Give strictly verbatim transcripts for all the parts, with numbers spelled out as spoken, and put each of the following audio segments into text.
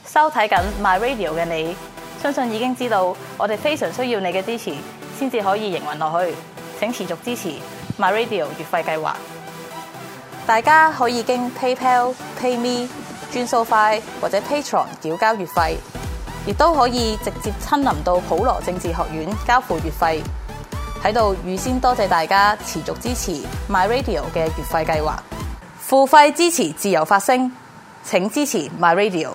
收睇緊 My Radio 嘅你，相信已經知道我哋非常需要你嘅支持，先至可以營運落去。請持續支持 My Radio 月費計劃。大家可以經 PayPal、PayMe、轉數快或者 Patreon 繳交月費，亦都可以直接親臨到普羅政治學院交付月費。喺度預先多謝大家持續支持 My Radio 嘅月費計劃，付費支持自由發聲。請支持 My Radio。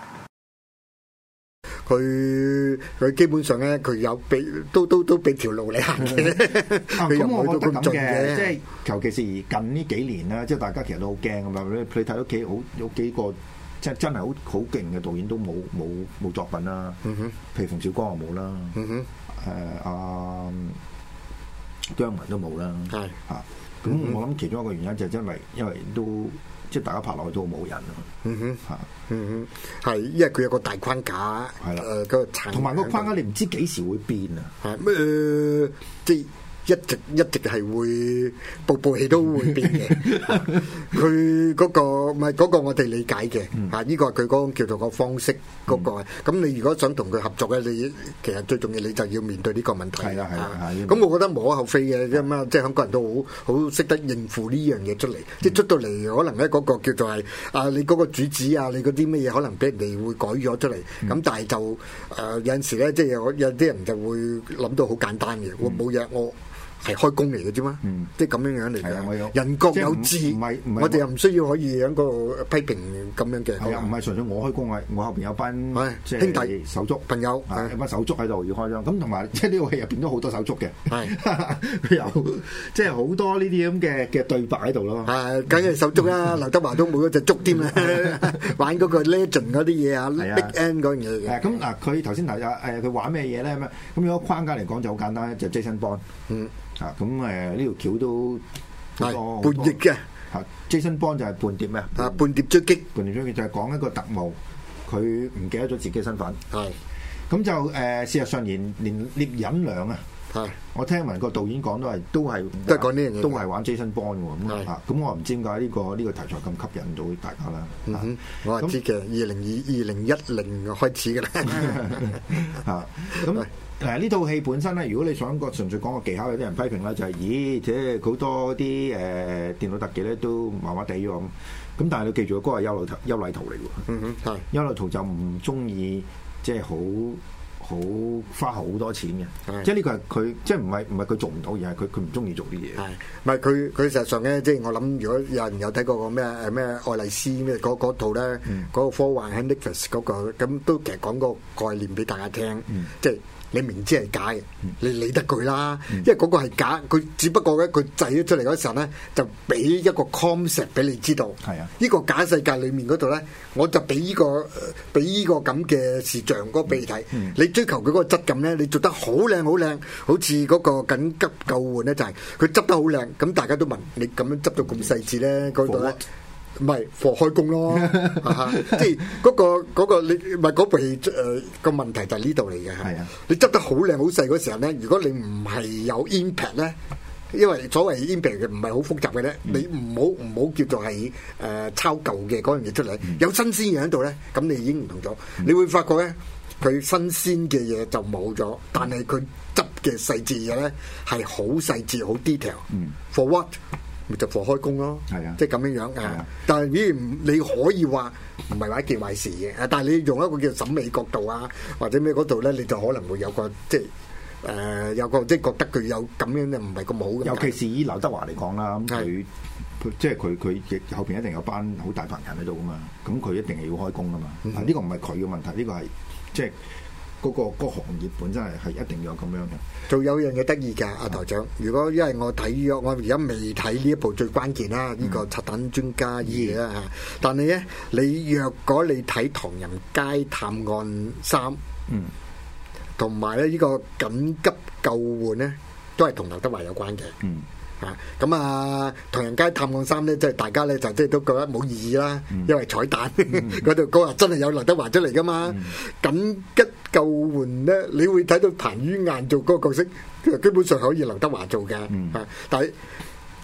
佢佢基本上咧，佢有俾都都都俾條路你行嘅。佢又唔去到咁盡嘅。 即係尤其是近呢幾年啦，即係大家其實都好驚咁嘛。你你睇到幾好有幾個即係真係好好勁嘅導演都冇冇冇作品啦。嗯哼，譬如馮小剛又冇啦。嗯哼，誒阿姜文都冇啦。係嚇，咁我諗其中一個原因就係因為因為都。即係大家拍落去都冇人啊！ 嗯哼，嚇，嗯哼，係，因為佢有個大框架，係啦，誒，個同埋個框架你唔知幾時會變啊！ 係咩、呃？即係一直一直係會部部戲都會變嘅。佢嗰、嗰個唔係嗰個我哋理解嘅，嚇、嗯，呢個係佢嗰個叫做個方式嗰、嗰個。咁、嗯、你如果想同佢合作咧，你其實最重要你就要面對呢個問題。係啦係啦係。咁我覺得無可厚非嘅，因為即係香港人都好好識得應付呢樣嘢出嚟。即係出到嚟可能咧嗰個叫做係啊，你嗰個主旨啊，你嗰啲乜嘢可能俾人哋會改咗出嚟。咁、嗯、但係就誒、呃、有陣時咧，即係有有啲人就會諗到好簡單嘅，我冇嘢我。係開工嚟嘅啫嘛，即係咁樣樣嚟嘅。人各有志，我哋又唔需要可以喺個批評咁樣嘅。 係啊，唔係純粹我開工啊，我後邊有班即係兄弟手足朋友， 有班手足喺度要開張。咁同埋即係呢個戲入邊都好多手足嘅，係有即係好多呢啲咁嘅嘅對白喺度咯。係，梗係手足啦，劉德華都冇咗隻足添啦，玩嗰個 legend 嗰啲嘢啊 ，big end 嗰樣嘢嘅。咁嗱，佢頭先提啊，誒，佢玩咩嘢咧？咁咁如果框架嚟講就好簡單咧，就 Jason Bond。嗯。啊，咁誒呢條橋都係叛逆嘅。 嚇 Jason Bond 就係叛諜咩啊？ 啊，叛諜追擊， 叛諜追擊就係講一個特務，佢唔記得咗自己身份。係，咁就誒、呃、事實上連連聶隱娘啊，係，我聽聞個導演講都係都係都係講呢樣嘢， 都係玩 Jason Bond 喎。咁啊，咁我唔知點解呢個呢、呢個題材咁吸引到大家啦。 嗯哼，我係知嘅，二零二二零一零開始嘅啦。 嚇，咁。誒呢套戲本身咧，如果你想個純粹講個技巧，有啲人批評啦，就係、是、咦，即係好多啲誒、呃、電腦特技咧都麻麻地咁。咁但係你記住，嗰個係邱禮邱禮圖嚟喎。嗯哼，係邱禮圖就唔中意即係好好花好多錢嘅。即係呢個係佢即係唔係唔係佢做唔到，而係佢佢唔中意做啲嘢。係，唔係佢佢實際上咧，即係我諗，如果有人有睇過個咩誒咩愛麗絲咩嗰嗰套咧，嗰、嗯、個科幻喺 Netflix 嗰個，咁都其實講個概念俾大家聽，嗯、即係。你明知係假嘅，你理得佢啦，嗯、因為嗰個係假，佢只不過咧佢製咗出嚟嗰時候咧，就俾一個 concept 俾你知道。係啊，呢個假世界裏面嗰度咧，我就俾呢個俾呢個咁嘅視像嗰個俾你睇。嗯、你追求佢嗰個質感咧，你做得好靚好靚，好似嗰個緊急救援咧就係佢執得好靚，咁大家都問你咁樣執到咁細緻咧嗰度咧。唔係貨開工咯，即係嗰個嗰、嗰個你唔係嗰部戲誒個問題就係呢度嚟嘅。係啊，你執得好靚好細嗰時候咧，如果你唔係有 impact 咧，因為所謂 impact 嘅唔係好複雜嘅咧，嗯、你唔好唔好叫做係誒、呃、抄舊嘅嗰樣嘢出嚟，嗯、有新鮮嘢喺度咧，咁你已經唔同咗。嗯、你會發覺咧，佢新鮮嘅嘢就冇咗，但係佢執嘅細節嘢咧係好細緻好 detail。嗯、for what？咪就貨開工咯，係啊，即係咁樣樣啊。但係依然你可以話唔係話一件壞事嘅，但係你用一個叫審美角度啊，或者咩嗰度咧，你就可能會有個即係誒、呃、有個即係覺得佢有咁樣咧，唔係咁好嘅。 尤其是以劉德華嚟講啦，咁佢即係佢佢亦後邊一定有班好大棚人喺度噶嘛，咁佢一定係要開工噶嘛。呢、嗯、個唔係佢嘅問題，呢、呢個係即係。嗰、那個那個行業本身係係一定要有咁樣嘅。 仲有樣嘢得意㗎，阿台長。如果因為我睇咗，我而家未睇呢一部最關鍵啦，呢、嗯、個拆彈專家二啦嚇。但係咧，你若果你睇《唐人街探案三》，嗯，同埋咧呢個緊急救援咧，都係同劉德華有關嘅。嗯。啊，咁啊，《唐人街探案三》咧，即係大家咧就即係都覺得冇意義啦，嗯、因為彩蛋嗰度嗰日真係有劉德華出嚟噶嘛。緊、嗯、急救援咧，你會睇到彭于晏做嗰個角色，基本上可以劉德華做嘅。嗯、啊，但係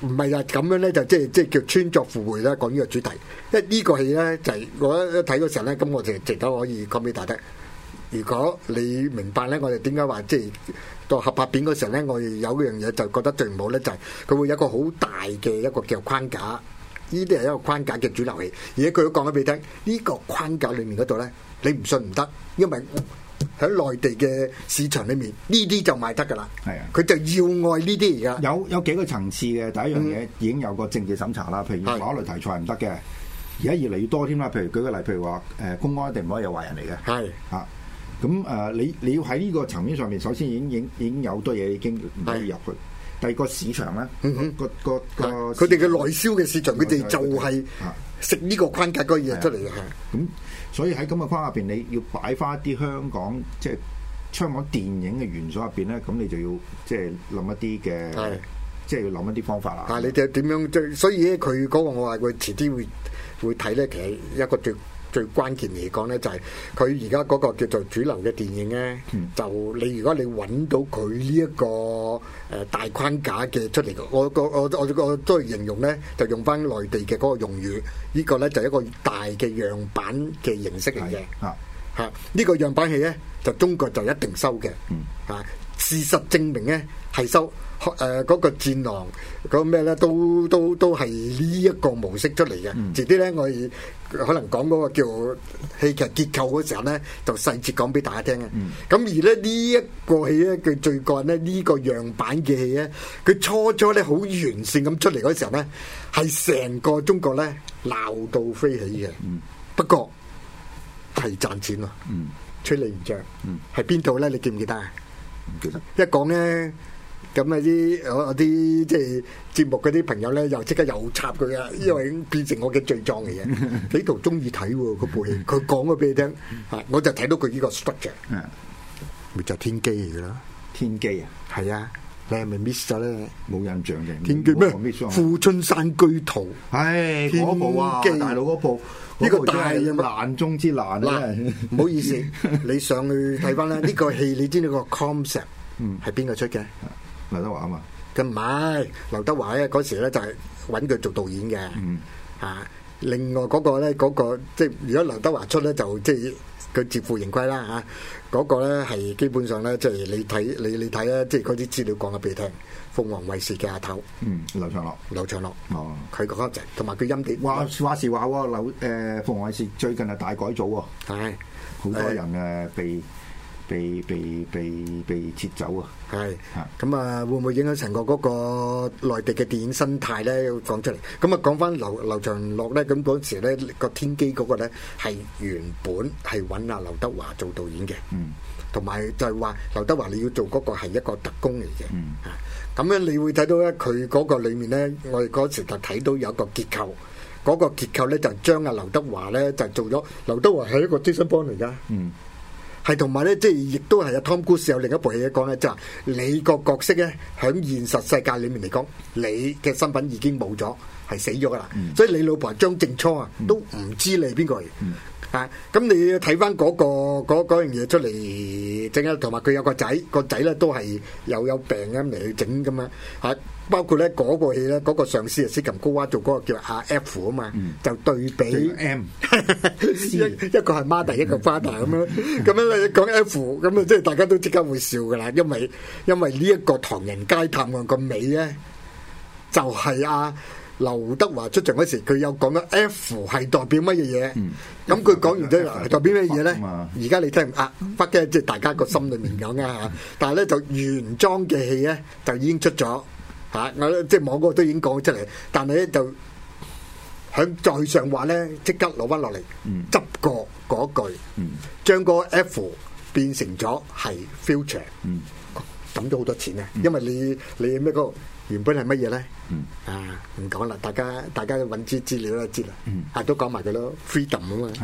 唔係啊，咁樣咧就即係即係叫穿鑿附會啦，講呢個主題。因為呢個戲咧就係、是、我一睇嗰時候咧，咁我就值得可以講俾大家。如果你明白咧，我哋點解話即係到合拍片嗰時候咧，我哋有一樣嘢就覺得最唔好咧，就係、是、佢會有一個好大嘅一個叫框架。呢啲係一個框架嘅主流戲，而且佢都講咗俾你聽，呢、這個框架裡面嗰度咧，你唔信唔得，因為喺內地嘅市場裏面，呢啲就賣得㗎啦。係啊，佢就要愛呢啲而家。有有幾個層次嘅，第一樣嘢已經有個政治審查啦，譬如某一類題材唔得嘅，而家越嚟越多添啦。譬如舉個例，譬如話誒公安一定唔可以有壞人嚟嘅。係啊，咁誒、呃、你你要喺呢個層面上面，首先已經已經已經有好多嘢已經唔可以入去。第二個市場咧、嗯，個個個佢哋嘅內銷嘅市場，佢哋就係食呢個框架嗰嘢出嚟嘅。 咁所以喺咁嘅框入邊，你要擺翻一啲香港即係香港電影嘅元素入邊咧，咁你就要即係諗一啲嘅，即係要諗一啲方法啦。啊， 你哋點樣即係？所以咧，佢嗰個我話佢遲啲會會睇咧，其實一個最最關鍵嚟講咧，就係佢而家嗰個叫做主流嘅電影咧，嗯、就你如果你揾到佢呢一個誒、呃、大框架嘅出嚟，我我我我我都係形容咧，就用翻內地嘅嗰個用語，呢、呢個咧就係一個大嘅樣板嘅形式嚟嘅。嚇嚇，呢個樣板戲咧，就中國就一定收嘅。嗯嚇。事實證明咧係收誒嗰、呃那個戰狼嗰咩咧都都都係呢一個模式出嚟嘅。遲啲咧我哋可能講嗰個叫戲劇結構嗰時候咧，就細節講俾大家聽嘅。咁、嗯、而咧呢一個戲咧，佢最幹咧呢個樣板嘅戲咧，佢初初咧好完善咁出嚟嗰時候咧，係成個中國咧鬧到飛起嘅。嗯、不過係賺錢咯，嗯、吹你唔脹。係邊度咧？你記唔記得啊？一講咧，咁啊啲我我啲即係節目嗰啲朋友咧，又即刻又插佢啊，因為已經變成我嘅罪狀嚟嘅。幾圖中意睇嗰部戲，佢講咗俾你聽，嚇我就睇到佢呢個 structure，咪就天機嚟噶啦。 天機啊， 係啊，你係咪 miss 咗咧？ 冇印象嘅。 天機咩？富春山居圖， 係嗰部啊，大佬嗰部。呢個大難中之難啊！ 唔好意思，你上去睇翻啦。呢個戲你知呢個 concept 係邊個出嘅？ 劉德華啊嘛。 咁唔係劉德華咧，嗰時咧就係揾佢做導演嘅。嗯、啊，另外嗰個咧，嗰、嗰個即係如果劉德華出咧，就即係佢自負盈虧啦嚇。嗰、嗰個咧係基本上咧，即係你睇你你睇咧，即係嗰啲資料講咗俾你聽。鳳凰衛視嘅阿頭，嗯，劉長樂，劉長樂，哦，佢個就同埋佢音碟， 話話時話喎，劉誒鳳凰衛視最近係大改組喎，係好多人誒被被被被被撤走啊， 係，咁啊會唔會影響成個嗰個內地嘅電影生態咧？講出嚟，咁啊講翻劉劉長樂咧，咁嗰時咧個天機嗰個咧係原本係揾阿劉德華做導演嘅，嗯，同埋就係話劉德華你要做嗰個係一個特工嚟嘅，嗯，啊。咁樣你會睇到咧，佢嗰個裏面咧，我哋嗰時就睇到有一個結構，嗰、那個結構咧就將阿劉德華咧就做咗。劉德華係一個 Jason Bond嚟噶，嗯，係同埋咧，即係亦都係阿 Tom Cruise有另一部戲講咧，就係、是、你個角色咧喺現實世界裏面嚟講，你嘅身份已經冇咗，係死咗噶啦，嗯、所以你老婆張靜初啊都唔知你係邊個嚟。嗯啊！咁你要睇翻嗰個嗰嗰樣嘢出嚟整啊，同埋佢有個仔，個仔咧都係又有病咁嚟去整咁啊！嚇，包括咧嗰個戲咧，嗰個上司啊，斯琴高娃做嗰個叫阿 F 啊嘛，就對比 M，一一個係媽弟，一個 father 咁樣，咁樣你講 F，咁啊即係大家都即刻會笑噶啦，因為因為呢一個唐人街探案個尾咧，就係阿劉德華出場嗰時，佢有講咗 F 係代表乜嘢嘢？咁佢講完之後，代表乜嘢咧？而家你聽啊，北京即係大家個心裏面講啊嚇。但係咧就原裝嘅戲咧就已經出咗嚇，我即係網嗰個都已經講出嚟。但係咧就響在上話咧，即刻攞翻落嚟，執過嗰句，將個 F 變成咗係 future，抌咗好多錢啊！因為你你咩嗰個原本係乜嘢咧？嗯、啊，唔講啦，大家大家揾資資料都知啦。嗯、啊，都講埋佢咯，freedom 啊嘛。 係啊，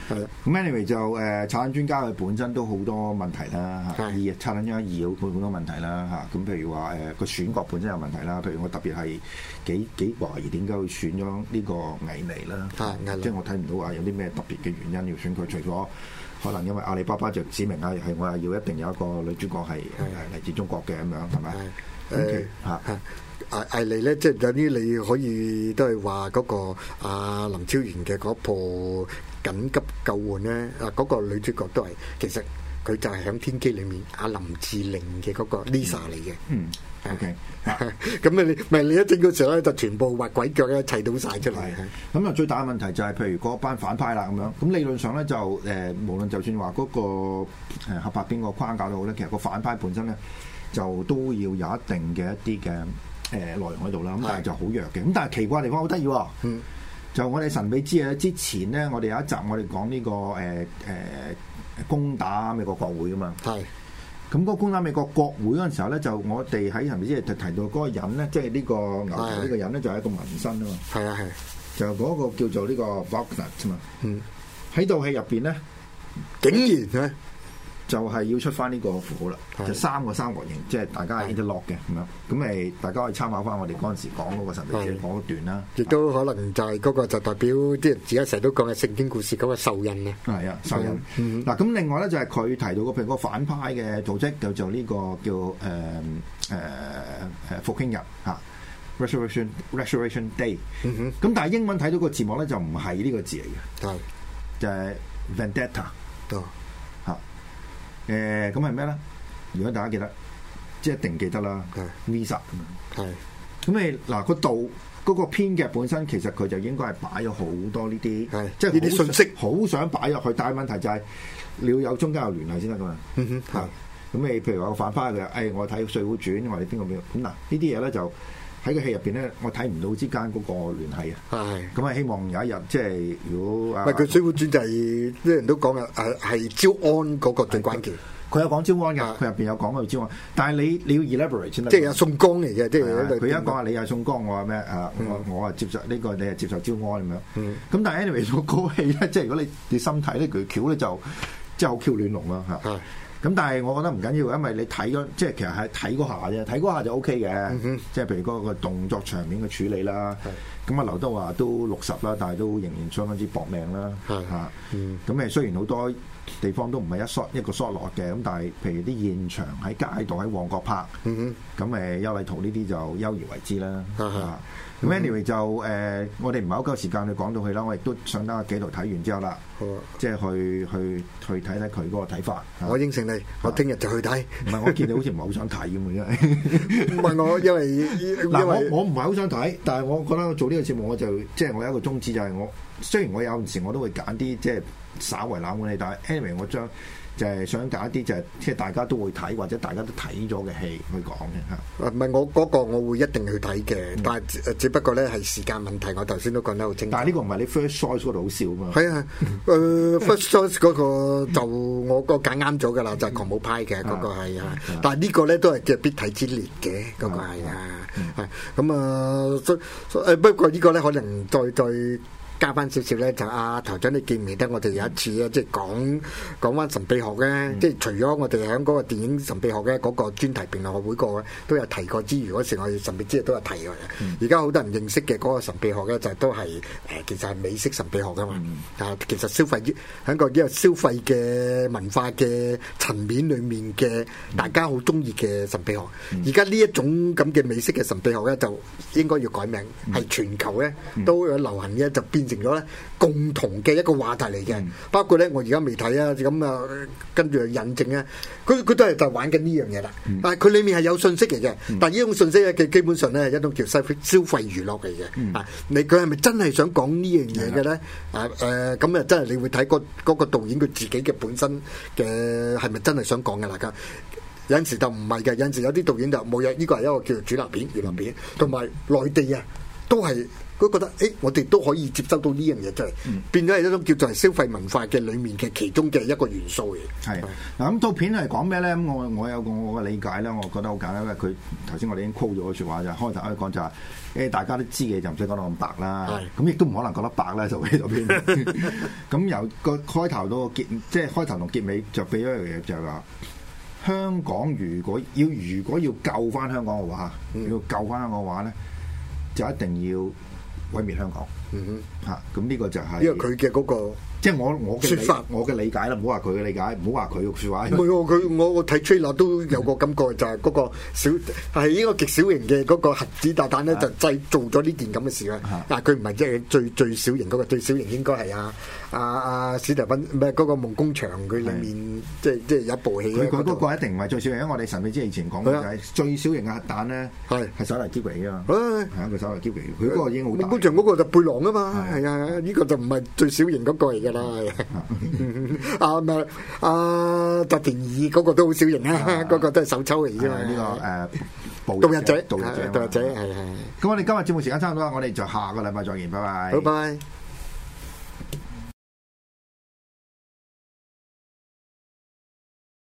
係啦。 咁 anyway 就誒、呃、拆彈專家佢本身都好多問題啦嚇，二拆彈專家二有好多問題啦嚇。咁譬如話誒個選角本身有問題啦，譬如我特別係幾幾懷疑點解會選咗呢個倪妮啦，即係我睇唔到話有啲咩特別嘅原因要選佢，除咗可能因為阿里巴巴就指明啊，係我係要一定有一個女主角係係嚟自中國嘅咁樣，係咪？誒嚇誒倪妮咧，即係有啲你可以都係話嗰個阿林超賢嘅嗰部緊急救援咧，啊嗰個女主角都係其實佢就係喺天機裏面阿林志玲嘅嗰個 Lisa 嚟嘅。 嗯。OK， 咁你咪你一整個時候咧，就全部畫鬼腳咧砌到晒出嚟。 咁啊，最大嘅問題就係、是，譬如嗰班反派啦咁樣。咁理論上咧就誒、呃，無論就算話嗰個誒合拍邊個框架都好咧，其實個反派本身咧就都要有一定嘅一啲嘅誒內容喺度啦。咁但係就好弱嘅。咁但係奇怪嘅地方好得意喎。嗯。就我哋神秘之夜之前咧，我哋有一集我哋講呢、這個誒誒、呃呃、攻打美國國會啊嘛。係。咁嗰個攻打美國國會嗰陣時候咧，就我哋喺係咪先提到嗰個人咧，即係呢個牛頭呢個人咧，就係一個紋身啊嘛。係啊係，就嗰個叫做呢個 Wagner 啫嘛。嗯，喺套戲入邊咧，竟然咧就係要出翻呢個符號啦，就三個三角形，即係大家係 interlock 嘅咁樣。咁誒，大家可以參考翻我哋嗰陣時講嗰個神秘之夜嗰段啦。亦都可能就係嗰個就代表啲人而家成日都講嘅聖經故事嗰個獸印啊。係啊，獸印。嗱，咁另外咧就係佢提到個譬如個反派嘅組織就做呢個叫誒誒誒復興日嚇 Resurrection Resurrection Day。咁但係英文睇到個字幕咧就唔係呢個字嚟嘅，係就係 Vendetta。嚇誒咁係咩咧？如果大家記得，即係一定記得啦。Visa 係咁你嗱個度嗰個編劇本身其實佢就應該係擺咗好多呢啲，即係呢啲信息，好想擺入去。但係問題就係你要有中間有聯繫先得噶嘛。嗯哼，咁你譬如話個反派佢，誒我睇《水滸傳》，我哋邊個邊個咁嗱？呢啲嘢咧就喺個戲入邊咧，我睇唔到之間嗰個聯繫啊。係咁啊，希望有一日即係如果啊，唔係佢《水滸傳》就係啲人都講啊，係係招安嗰個最關鍵。佢有講招安㗎，佢入邊有講過招安，但係你你要 elaborate 先得。即係有宋江嚟嘅，即係佢一講話你係宋江，我話咩啊？我我係接受呢個，你係接受招安咁樣。咁但係 anyway 嗰個戲咧，即係如果你你心睇呢句橋咧，就即係好橋亂龍啦嚇。咁但係我覺得唔緊要，因為你睇咗即係其實係睇嗰下啫，睇嗰下就 O K 嘅。即係譬如嗰個動作場面嘅處理啦。咁啊劉德華都六十啦，但係都仍然相當之搏命啦。嚇咁誒雖然好多地方都唔係一 shot 一個 shot 落嘅，咁但係譬如啲現場喺街度喺旺角拍，咁誒邱禮圖呢啲就優而為之啦。咁 anyway 就誒、呃，我哋唔係好夠時間去講到佢啦，我亦都想等阿紀陶睇完之後啦，即係去去去睇睇佢嗰個睇法。我應承你，我聽日就去睇。唔係我見你好似唔係好想睇咁嘅，唔係我因為嗱我我唔係好想睇，但係我覺得我做呢個節目我就即係我有一個宗旨就係我雖然我有陣時我都會揀啲即係稍為冷門戲，但係 anyway 我將就係想揀一啲就係即係大家都會睇或者大家都睇咗嘅戲去講嘅嚇。唔係我嗰個我會一定去睇嘅，嗯、但係只不過咧係時間問題。我頭先都講得好清楚。但係呢個唔係你 first choice 嗰度好笑啊嘛。係啊，誒、呃、first choice 嗰個就我個揀啱咗㗎啦，就係狂舞派嘅嗰個係啊。但係呢個咧都係嘅必睇之列嘅嗰個係啊。係咁啊，所誒不過呢個咧可能再再。加翻少少咧，就阿頭長，你記唔記得我哋有一次咧，即係講講翻神秘學咧，嗯、即係除咗我哋喺嗰個電影神秘學嘅嗰個專題辯論學會個都有提過之餘，嗰時我哋神秘之夜都有提過嘅。而家好多人認識嘅嗰個神秘學咧，就都係誒，其實係美式神秘學噶嘛。嗯、啊，其實消費喺個呢個消費嘅文化嘅層面裡面嘅，大家好中意嘅神秘學。而家呢一種咁嘅美式嘅神秘學咧，就應該要改名，係、嗯、全球咧都有流行嘅，就變成咗咧共同嘅一個話題嚟嘅，嗯、包括咧我而家未睇啊，咁啊跟住引證咧，佢佢都係就玩緊呢樣嘢啦。嗯、但係佢裡面係有信息嚟嘅，嗯、但係呢種信息咧嘅基本上咧係一種叫消費消費娛樂嚟嘅。嗯、啊，你佢係咪真係想講呢樣嘢嘅咧？啊誒，咁啊真係你會睇嗰嗰個導演佢自己嘅本身嘅係咪真係想講嘅啦？家有陣時就唔係嘅，有陣時有啲導演就冇嘢，呢個係一個叫做主流片、娛樂片，同埋內地啊。 都係都覺得，誒，我哋都可以接收到呢樣嘢，就係變咗係一種叫做係消費文化嘅裡面嘅其中嘅一個元素嚟。 係嗱，咁套片係講咩咧？咁我我有個我嘅理解咧，我覺得好簡單，因為佢頭先我哋已經 quote 咗個説話就係開頭可以講就係、是、誒大家都知嘅就唔使講到咁白啦，咁亦都唔可能覺得白啦，就喺度邊。咁由個開頭到個結，即係開頭同結尾就俾咗一樣嘢，就係話香港如果要如果要救翻香港嘅話，嗯、要救翻香港嘅話咧，就一定要毀滅香港，嗯哼，嚇，咁呢個就係、是， 因為佢嘅嗰個， 即係我我嘅説法， 我嘅理解啦，唔好話佢嘅理解，唔好話佢嘅説話。 唔係喎，佢我我睇 trailer 都有個感覺，就係嗰個小係呢個極小型嘅嗰個核子炸彈咧，就製造咗呢件咁嘅事啦。但係佢唔係即係最最小型嗰個，最小型應該係啊啊啊史提芬唔係嗰個夢工場佢裡面，即係即係有一部戲。佢佢嗰個一定唔係最小型，因為我哋神秘之以前講嘅就係最小型嘅核彈咧，係係手提劍嚟㗎嘛。係啊，佢手提劍嚟，佢嗰個已經好大。夢工場嗰個就背囊啊嘛，係啊，呢個就唔係最小型嗰個嚟㗎啦。啊咪啊澤田二嗰個都好小型啊，嗰個都係手抽嚟啫嘛。呢個誒盜日者，盜日者，盜日者係係。咁我哋今日節目時間差唔多啦，我哋就下個禮拜再見，拜拜。 好，拜拜。